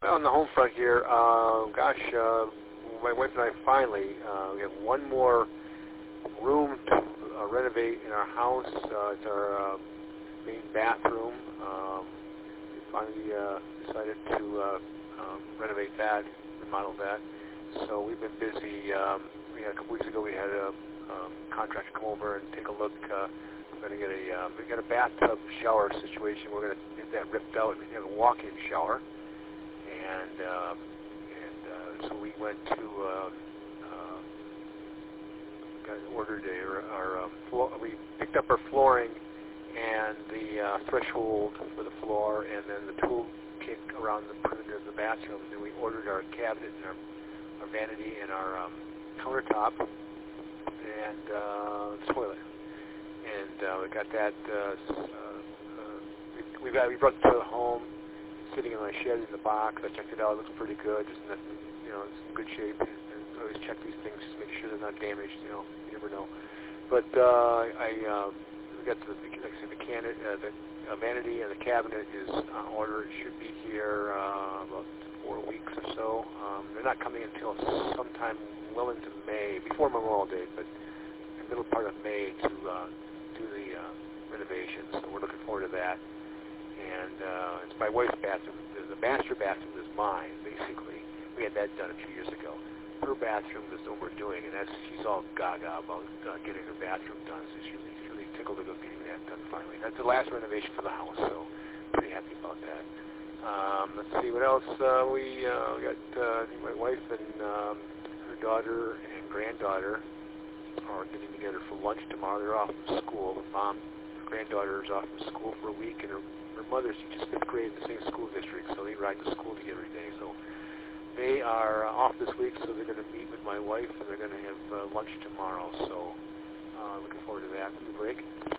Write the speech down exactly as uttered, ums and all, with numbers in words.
Well, on the home front here, uh, gosh, uh, my wife and I finally, uh, we have one more room to uh, renovate in our house. Uh, it's our uh, main bathroom. Um, we finally uh, decided to uh, um, renovate that, remodel that. So we've been busy. Um, we had a couple weeks ago, we had a um, contractor come over and take a look. Uh, we're going to get a, uh, we got a bathtub shower situation. We're going to get that ripped out and have a walk-in shower. And uh, and uh, so we went to uh, uh, got ordered a, our uh, floor. We picked up our flooring and the uh, threshold for the floor, and then the tool kit around the perimeter of the bathroom. Then we ordered our cabinet and our, our vanity and our um, countertop and uh, toilet. And uh, we got that. Uh, uh, we, we got we brought it to the home. Sitting in my shed in the box. I checked it out. It looks pretty good. It's nothing, you know, it's in good shape. And, and I always check these things just to make sure they're not damaged. You know, you never know. But uh, I uh, we got the, like I said, the can, uh, the uh, vanity and the cabinet is on order. It should be here uh, about four weeks or so. Um, they're not coming until sometime well into May, before Memorial Day, but the middle part of May to uh, do the uh, renovations. So we're looking forward to that. And uh, it's my wife's bathroom. The, the master bathroom is mine, basically. We had that done a few years ago. Her bathroom is what we're doing, and that's she's all gaga about uh, getting her bathroom done. So she's really, she's really tickled about getting that done finally. That's the last renovation for the house, so pretty happy about that. Um, let's see what else uh, we uh, we got. Uh, I think my wife and um, her daughter and granddaughter are getting together for lunch tomorrow. They're off from school. Mom, her granddaughter is off from school for a week, and her Her mother's teaches fifth grade in the same school district, so they ride to school together every day. So they are uh, off this week, so they're going to meet with my wife, and they're going to have uh, lunch tomorrow. So uh, looking forward to that. Break.